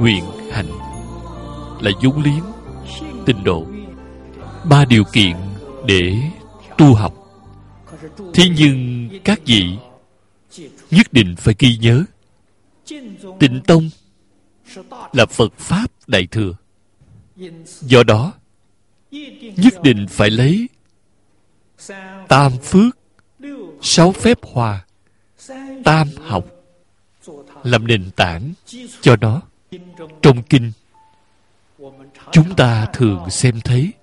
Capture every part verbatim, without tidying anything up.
nguyện, hạnh là vốn liếng, tịnh độ. Ba điều kiện để tu học. Thế nhưng các vị nhất định phải ghi nhớ, Tịnh Tông là Phật Pháp Đại Thừa. Do đó, nhất định phải lấy tam phước, sáu phép hòa, tam học làm nền tảng cho nó. Trong kinh, chúng ta thường xem thấy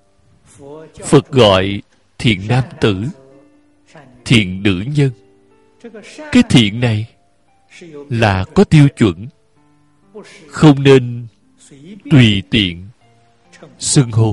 Phật gọi thiện nam tử, thiện nữ nhân. Cái thiện này là có tiêu chuẩn, không nên tùy tiện xưng hô.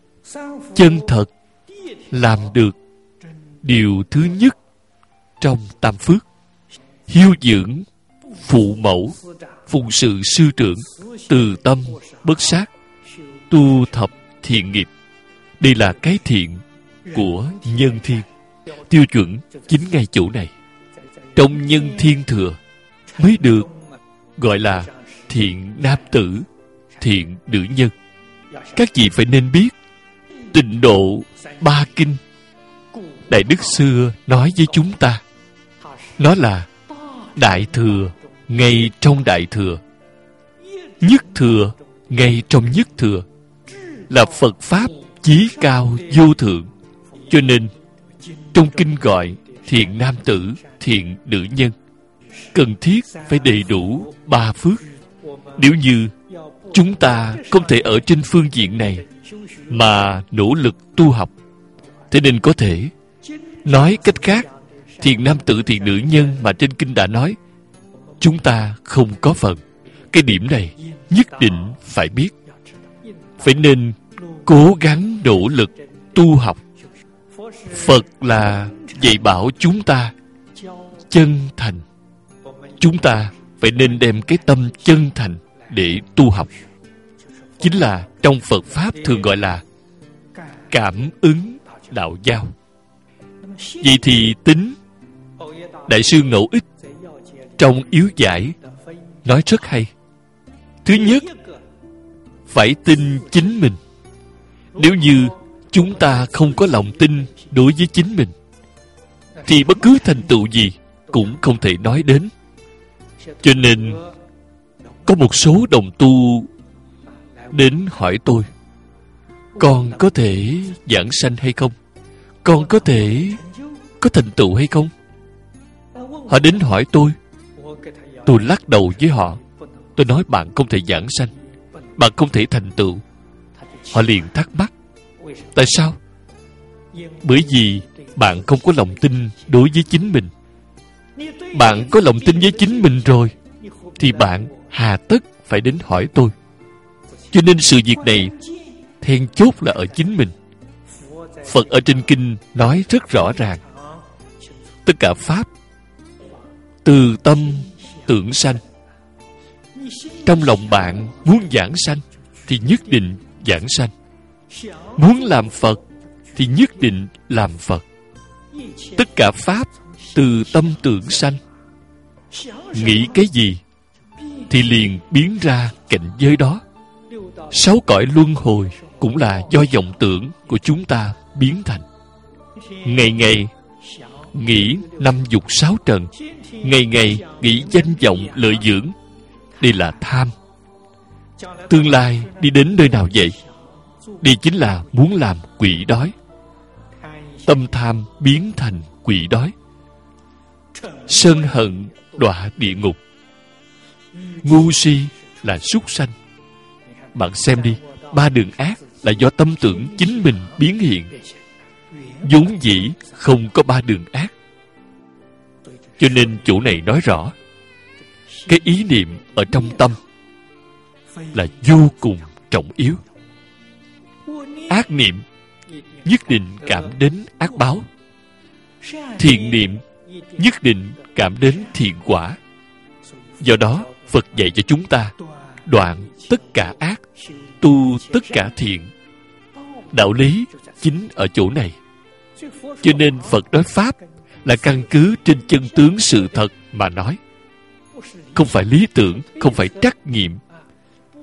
Chân thật làm được điều thứ nhất trong tam phước: hiếu dưỡng phụ mẫu, phụng sự sư trưởng, từ tâm bất sát, tu thập thiện nghiệp. Đây là cái thiện của nhân thiên. Tiêu chuẩn chính ngay chỗ này. Trong nhân thiên thừa mới được gọi là thiện nam tử, thiện nữ nhân. Các vị phải nên biết, Tịnh độ ba kinh Đại Đức xưa nói với chúng ta, nó là Đại Thừa ngay trong Đại Thừa, Nhất Thừa ngay trong Nhất Thừa, là Phật Pháp chí cao vô thượng. Cho nên trong kinh gọi thiện nam tử, thiện nữ nhân, cần thiết phải đầy đủ ba phước. Nếu như chúng ta không thể ở trên phương diện này mà nỗ lực tu học, thế nên có thể nói cách khác, thiện nam tử, thiện nữ nhân mà trên kinh đã nói, chúng ta không có phần. Cái điểm này nhất định phải biết, phải nên cố gắng nỗ lực tu học. Phật là dạy bảo chúng ta chân thành. Chúng ta phải nên đem cái tâm chân thành để tu học. Chính là trong Phật Pháp thường gọi là cảm ứng đạo giao. Vậy thì tính Đại sư Ngẫu Ích trong Yếu Giải nói rất hay. Thứ nhất, phải tin chính mình. Nếu như chúng ta không có lòng tin đối với chính mình, thì bất cứ thành tựu gì cũng không thể nói đến. Cho nên có một số đồng tu đến hỏi tôi, con có thể giảng sanh hay không? Con có thể có thành tựu hay không? Họ đến hỏi tôi, tôi lắc đầu với họ. Tôi nói bạn không thể giảng sanh, bạn không thể thành tựu. Họ liền thắc mắc, tại sao? Bởi vì bạn không có lòng tin đối với chính mình. Bạn có lòng tin với chính mình rồi, thì bạn hà tất phải đến hỏi tôi. Cho nên sự việc này then chốt là ở chính mình. Phật ở trên kinh nói rất rõ ràng, tất cả Pháp từ tâm tưởng sanh. Trong lòng bạn muốn giảng sanh thì nhất định giảng sanh. Muốn làm Phật thì nhất định làm Phật. Tất cả Pháp từ tâm tưởng sanh. Nghĩ cái gì thì liền biến ra cảnh giới đó. Sáu cõi luân hồi cũng là do vọng tưởng của chúng ta biến thành. Ngày ngày nghĩ năm dục sáu trần, ngày ngày nghĩ danh vọng lợi dưỡng. Đây là tham. Tương lai đi đến nơi nào vậy? Đây chính là muốn làm quỷ đói. Tâm tham biến thành quỷ đói. Sân hận đọa địa ngục. Ngu si là súc sanh. Bạn xem đi, ba đường ác là do tâm tưởng chính mình biến hiện. Vốn dĩ không có ba đường ác. Cho nên chỗ này nói rõ, cái ý niệm ở trong tâm là vô cùng trọng yếu. Ác niệm nhất định cảm đến ác báo. Thiện niệm nhất định cảm đến thiện quả. Do đó Phật dạy cho chúng ta đoạn tất cả ác, tu tất cả thiện. Đạo lý chính ở chỗ này. Cho nên Phật nói Pháp là căn cứ trên chân tướng sự thật mà nói. Không phải lý tưởng, không phải trắc nghiệm,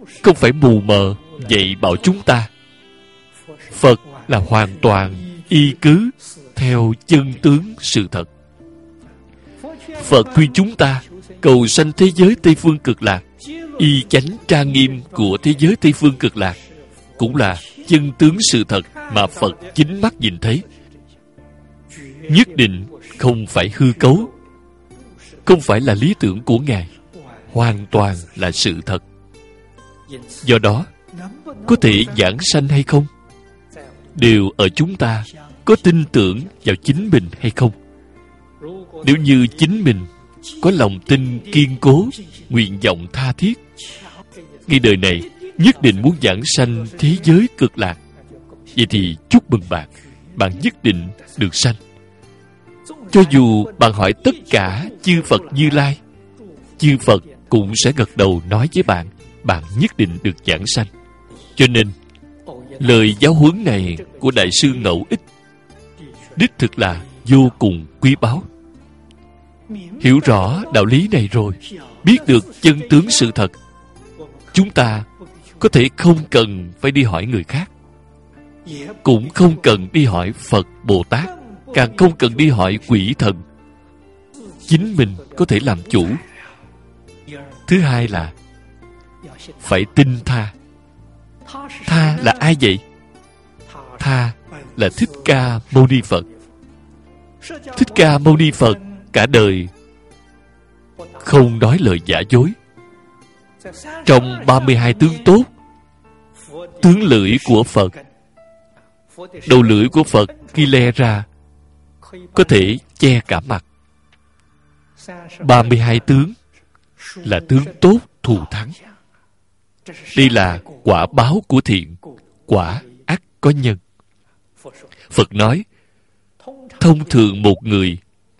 không phải mù mờ dạy bảo chúng ta. Phật là hoàn toàn y cứ theo chân tướng sự thật. Phật khuyên chúng ta cầu sanh thế giới Tây Phương Cực Lạc. Y chánh trang nghiêm của thế giới Tây Phương Cực Lạc cũng là chân tướng sự thật mà Phật chính mắt nhìn thấy. Nhất định không phải hư cấu, không phải là lý tưởng của Ngài, hoàn toàn là sự thật. Do đó, có thể giảng sanh hay không, đều ở chúng ta có tin tưởng vào chính mình hay không. Nếu như chính mình có lòng tin kiên cố, nguyện vọng tha thiết, ngay đời này nhất định muốn giảng sanh thế giới Cực Lạc, vậy thì chúc mừng bạn, bạn nhất định được sanh. Cho dù bạn hỏi tất cả chư Phật Như Lai, chư Phật cũng sẽ gật đầu nói với bạn, bạn nhất định được giảng sanh. Cho nên lời giáo huấn này của Đại sư Ngẫu Ích đích thực là vô cùng quý báu. Hiểu rõ đạo lý này rồi, biết được chân tướng sự thật, chúng ta có thể không cần phải đi hỏi người khác, cũng không cần đi hỏi Phật Bồ Tát, càng không cần đi hỏi quỷ thần. Chính mình có thể làm chủ. Thứ hai là phải tin tha. Tha là ai vậy? Tha là Thích Ca Mâu Ni Phật. Thích Ca Mâu Ni Phật cả đời không nói lời giả dối. Trong ba mươi hai tướng tốt, tướng lưỡi của Phật, đầu lưỡi của Phật khi le ra có thể che cả mặt. ba mươi hai tướng là tướng tốt thù thắng. Đây là quả báo của thiện, quả ắt có nhân. Phật nói, thông thường một người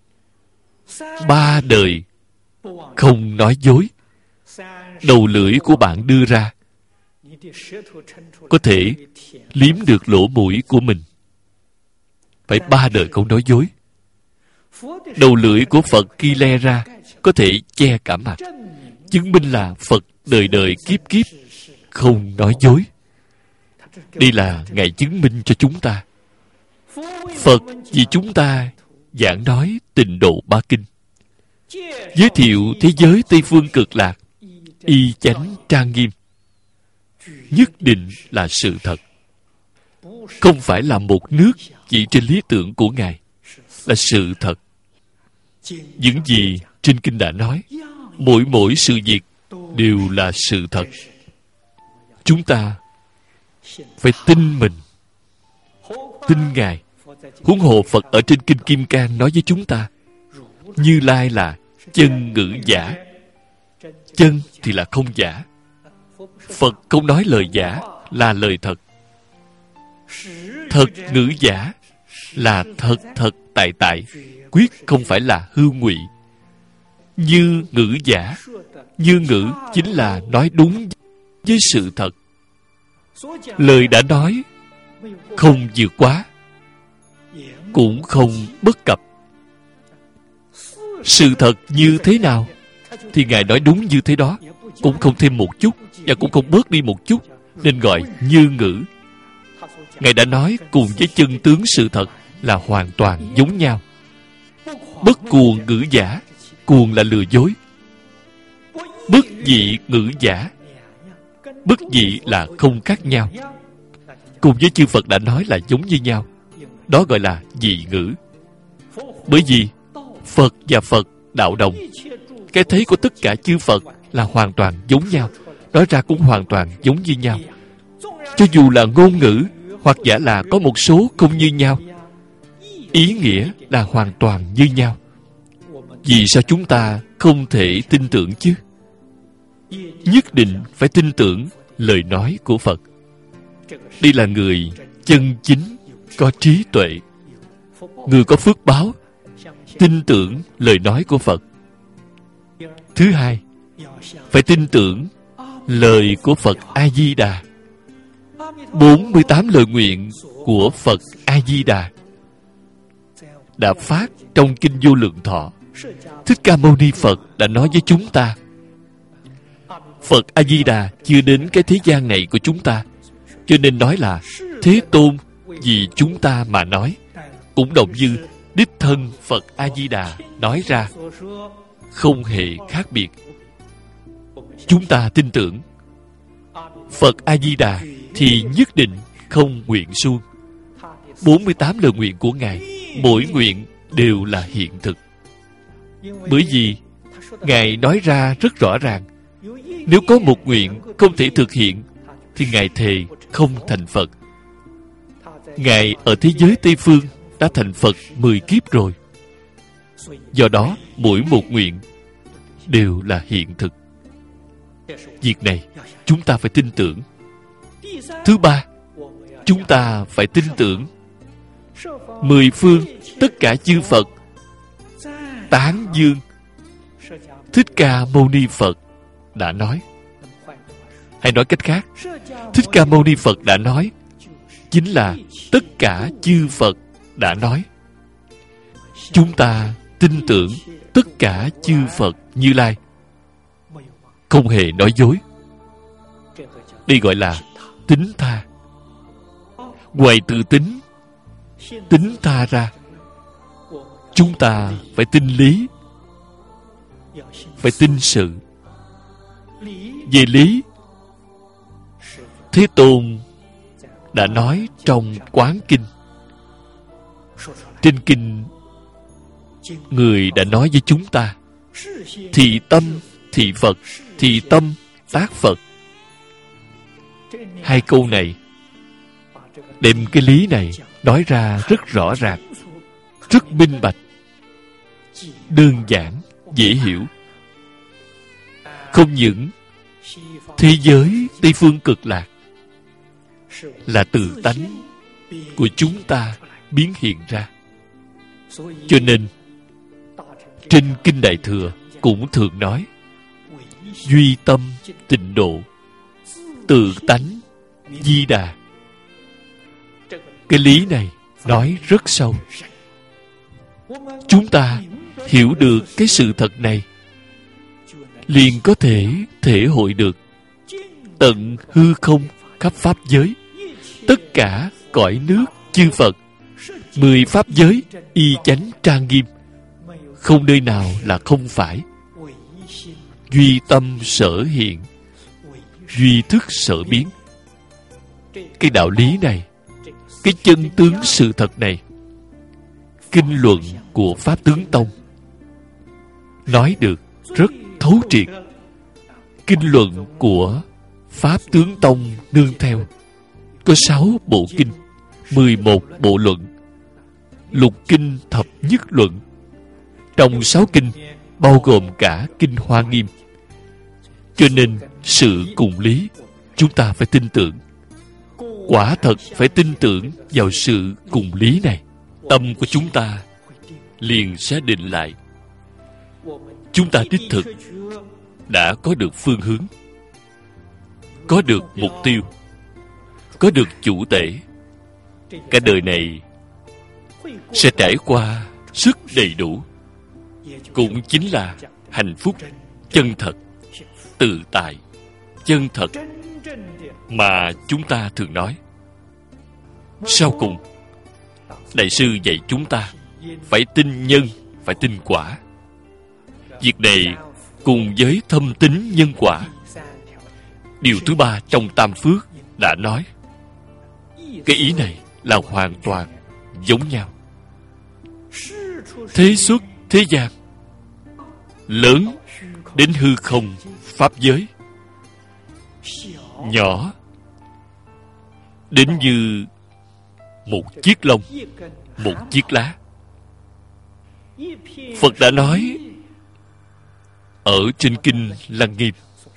ba đời không nói dối, đầu lưỡi của bạn đưa ra có thể liếm được lỗ mũi của mình. Phải ba đời không nói dối. Đầu lưỡi của Phật khi le ra có thể che cả mặt, chứng minh là Phật đời đời kiếp kiếp không nói dối. Đây là Ngài chứng minh cho chúng ta. Phật vì chúng ta giảng nói Tịnh Độ Ba Kinh, giới thiệu thế giới Tây Phương Cực Lạc, y chánh trang nghiêm, nhất định là sự thật, không phải là một nước chỉ trên lý tưởng của Ngài, là sự thật. Những gì trên kinh đã nói, mỗi mỗi sự việc đều là sự thật. Chúng ta phải tin mình, tin Ngài. Huống hồ Phật ở trên kinh Kim Cang nói với chúng ta, Như Lai là chân ngữ giả. Chân thì là không giả. Phật không nói lời giả, là lời thật. Thật ngữ giả là thật thật tại tại, quyết không phải là hư ngụy. Như ngữ giả, như ngữ chính là nói đúng với sự thật. Lời đã nói không vượt quá, cũng không bất cập. Sự thật như thế nào thì Ngài nói đúng như thế đó, cũng không thêm một chút và cũng không bớt đi một chút, nên gọi như ngữ. Ngài đã nói cùng với chân tướng sự thật là hoàn toàn giống nhau. Bất cuồng ngữ giả, cuồng là lừa dối. Bất dị ngữ giả, bất dị là không khác nhau, cùng với chư Phật đã nói là giống như nhau. Đó gọi là dị ngữ. Bởi vì Phật và Phật đạo đồng, cái thấy của tất cả chư Phật là hoàn toàn giống nhau, nói ra cũng hoàn toàn giống như nhau. Cho dù là ngôn ngữ hoặc giả là có một số không như nhau, ý nghĩa là hoàn toàn như nhau. Vì sao chúng ta không thể tin tưởng chứ? Nhất định phải tin tưởng lời nói của Phật. Đây là người chân chính có trí tuệ, người có phước báo, tin tưởng lời nói của Phật. Thứ hai, phải tin tưởng lời của Phật A-di-đà. bốn mươi tám lời nguyện của Phật A-di-đà đã phát trong Kinh Vô Lượng Thọ. Thích Ca Mâu Ni Phật đã nói với chúng ta, Phật A-di-đà chưa đến cái thế gian này của chúng ta, cho nên nói là Thế Tôn vì chúng ta mà nói. Cũng đồng như đích thân Phật A-di-đà nói ra, không hề khác biệt. Chúng ta tin tưởng Phật A-di-đà thì nhất định không nguyện suông. bốn mươi tám lời nguyện của Ngài, mỗi nguyện đều là hiện thực. Bởi vì Ngài nói ra rất rõ ràng, nếu có một nguyện không thể thực hiện thì Ngài thề không thành Phật. Ngài ở thế giới Tây Phương đã thành Phật mười kiếp rồi. Do đó mỗi một nguyện đều là hiện thực. Việc này chúng ta phải tin tưởng. Thứ ba, chúng ta phải tin tưởng mười phương tất cả chư Phật tán dương Thích Ca Mâu Ni Phật đã nói. Hay nói cách khác, Thích Ca Mâu Ni Phật đã nói chính là tất cả chư Phật đã nói. Chúng ta tin tưởng tất cả chư Phật Như Lai, không hề nói dối. Đây gọi là tín tha. Ngoài từ tín tín tha ra, chúng ta phải tin lý, phải tin sự. Về lý, Thế Tôn đã nói trong Quán Kinh. Trên kinh, Người đã nói với chúng ta: thị tâm thị Phật, thị tâm tác Phật. Hai câu này đem cái lý này nói ra rất rõ ràng, rất minh bạch, đơn giản, dễ hiểu. Không những thế giới Tây Phương Cực Lạc là từ tánh của chúng ta biến hiện ra, cho nên trên Kinh Đại Thừa cũng thường nói duy tâm tịnh độ, tự tánh di đà. Cái lý này nói rất sâu. Chúng ta hiểu được cái sự thật này, liền có thể thể hội được tận hư không khắp pháp giới, tất cả cõi nước chư Phật, mười pháp giới y chánh trang nghiêm, không nơi nào là không phải. Duy tâm sở hiện, duy thức sở biến. Cái đạo lý này, cái chân tướng sự thật này, kinh luận của Pháp Tướng Tông nói được rất thấu triệt. Kinh luận của Pháp Tướng Tông nương theo có sáu bộ kinh, mười một bộ luận, lục kinh thập nhất luận. Trong sáu kinh bao gồm cả kinh Hoa Nghiêm. Cho nên sự cùng lý chúng ta phải tin tưởng. Quả thật phải tin tưởng vào sự cùng lý này, tâm của chúng ta liền sẽ định lại. Chúng ta đích thực đã có được phương hướng, có được mục tiêu, có được chủ tể. Cả đời này sẽ trải qua rất đầy đủ, cũng chính là hạnh phúc chân thật, tự tại chân thật mà chúng ta thường nói. Sau cùng, Đại sư dạy chúng ta phải tin nhân, phải tin quả. Việc này cùng với thâm tín nhân quả, điều thứ ba trong Tam Phước đã nói. Cái ý này là hoàn toàn giống nhau. Thế xuất thế gian, lớn đến hư không pháp giới, nhỏ đến như một chiếc lông, một chiếc lá. Phật đã nói ở trên kinh Lăng Nghiêm,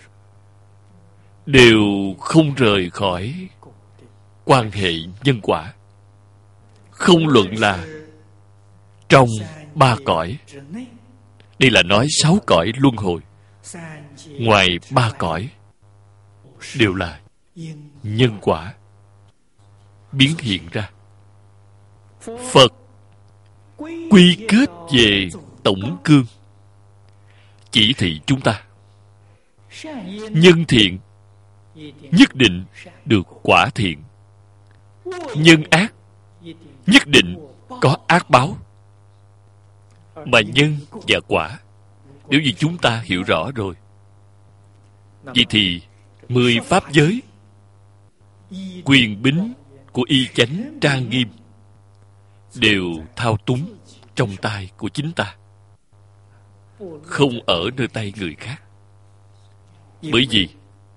đều không rời khỏi quan hệ nhân quả. Không luận là trong ba cõi, đây là nói sáu cõi luân hồi, ngoài ba cõi đều là nhân quả biến hiện ra. Phật quy kết về tổng cương, chỉ thị chúng ta nhân thiện nhất định được quả thiện, nhân ác nhất định có ác báo. Mà nhân và quả, nếu như chúng ta hiểu rõ rồi, vậy thì mười pháp giới, quyền bính của y chánh trang nghiêm đều thao túng trong tay của chính ta, không ở nơi tay người khác. Bởi vì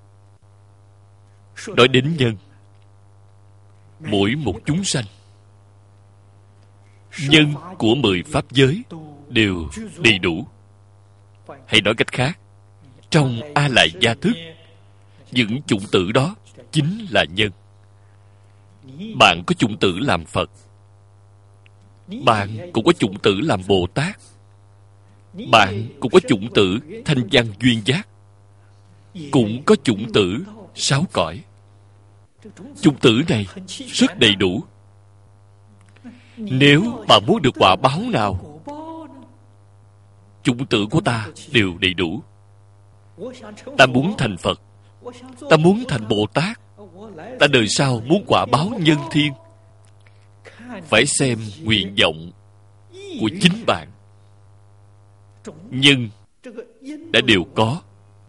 nói đến nhân, mỗi một chúng sanh, nhân của mười pháp giới đều đầy đủ. Hay nói cách khác, trong A Lại Gia Thức, những chủng tử đó chính là nhân. Bạn có chủng tử làm Phật, bạn cũng có chủng tử làm Bồ Tát, bạn cũng có chủng tử thanh văn duyên giác, cũng có chủng tử sáu cõi. Chủng tử này rất đầy đủ. Nếu bạn muốn được quả báo nào, chủng tử của ta đều đầy đủ. Ta muốn thành Phật, ta muốn thành Bồ Tát, ta đời sau muốn quả báo nhân thiên, phải xem nguyện vọng của chính bạn. Nhân đã đều có.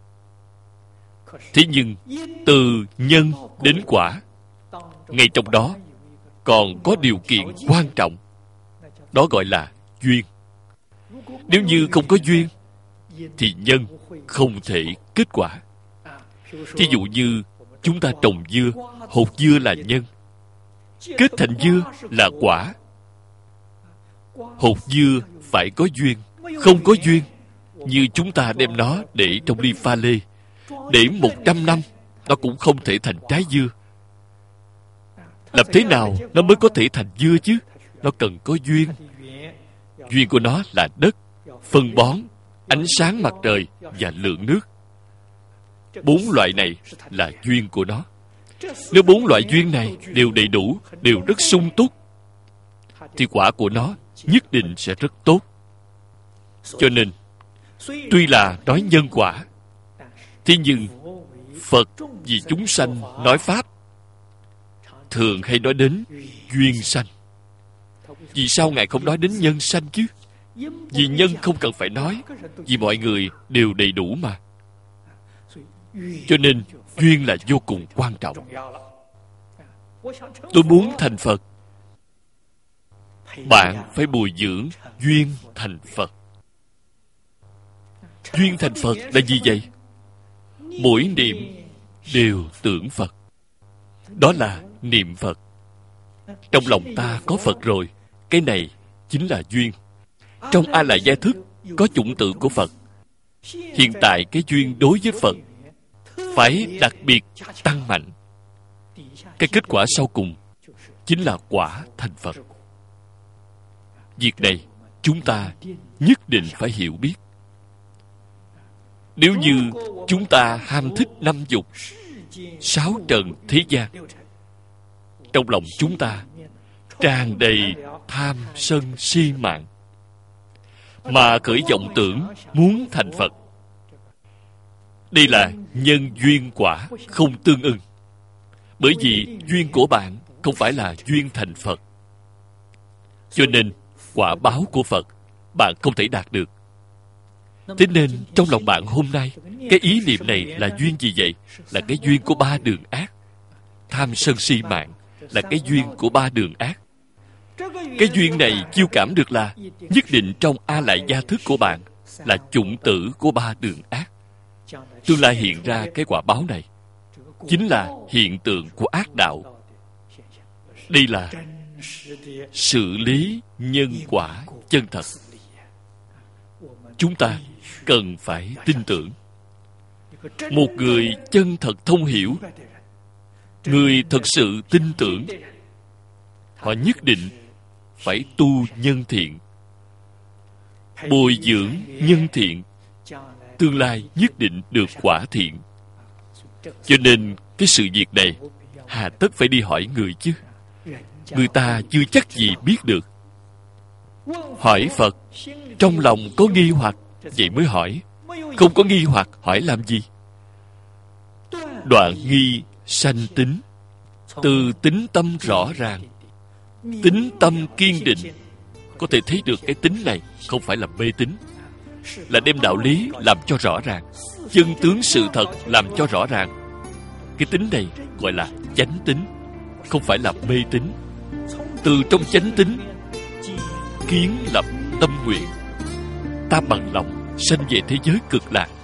Thế nhưng từ nhân đến quả, ngay trong đó còn có điều kiện quan trọng, đó gọi là duyên. Nếu như không có duyên thì nhân không thể kết quả. Thí dụ như chúng ta trồng dưa, hột dưa là nhân, kết thành dưa là quả. Hột dưa phải có duyên. Không có duyên, như chúng ta đem nó để trong ly pha lê, để một trăm năm, nó cũng không thể thành trái dưa. Làm thế nào nó mới có thể thành dưa chứ? Nó cần có duyên. Duyên của nó là đất, phân bón, ánh sáng mặt trời và lượng nước. Bốn loại này là duyên của nó. Nếu bốn loại duyên này đều đầy đủ, đều rất sung túc, thì quả của nó nhất định sẽ rất tốt. Cho nên, tuy là nói nhân quả, thế nhưng Phật vì chúng sanh nói Pháp, thường hay nói đến duyên sanh. Vì sao Ngài không nói đến nhân sanh chứ? Vì nhân không cần phải nói, vì mọi người đều đầy đủ mà. Cho nên duyên là vô cùng quan trọng. Tôi muốn thành Phật, bạn phải bồi dưỡng duyên thành Phật. Duyên thành Phật là gì vậy? Mỗi niệm đều tưởng Phật. Đó là niệm Phật. Trong lòng ta có Phật rồi, cái này chính là duyên. Trong A Lại Gia Thức có chủng tử của Phật. Hiện tại cái duyên đối với Phật phải đặc biệt tăng mạnh. Cái kết quả sau cùng chính là quả thành Phật. Việc này chúng ta nhất định phải hiểu biết. Nếu như chúng ta ham thích năm dục, sáu trần thế gian, trong lòng chúng ta tràn đầy tham sân si mạng, mà khởi vọng tưởng muốn thành Phật, đây là nhân duyên quả không tương ưng. Bởi vì duyên của bạn không phải là duyên thành Phật, cho nên quả báo của Phật bạn không thể đạt được. Thế nên trong lòng bạn hôm nay, cái ý niệm này là duyên gì vậy? Là cái duyên của ba đường ác. Tham sân si mạng là cái duyên của ba đường ác. Cái duyên này chiêu cảm được là nhất định trong A Lại Gia Thức của bạn là chủng tử của ba đường ác. Tương lai hiện ra cái quả báo này chính là hiện tượng của ác đạo. Đây là xử lý nhân quả chân thật. Chúng ta cần phải tin tưởng. Một người chân thật thông hiểu, người thật sự tin tưởng, họ nhất định phải tu nhân thiện, bồi dưỡng nhân thiện, tương lai nhất định được quả thiện. Cho nên cái sự việc này hà tất phải đi hỏi người chứ? Người ta chưa chắc gì biết được. Hỏi Phật, trong lòng có nghi hoặc, vậy mới hỏi. Không có nghi hoặc, hỏi làm gì? đoạn nghi sanh tính. Từ tính tâm rõ ràng, tính tâm kiên định, có thể thấy được cái tính này không phải là mê tín, là đem đạo lý làm cho rõ ràng, chân tướng sự thật làm cho rõ ràng. Cái tính này gọi là chánh tính, không phải là mê tín. Từ trong chánh tính kiến lập tâm nguyện, ta bằng lòng sanh về thế giới cực lạc.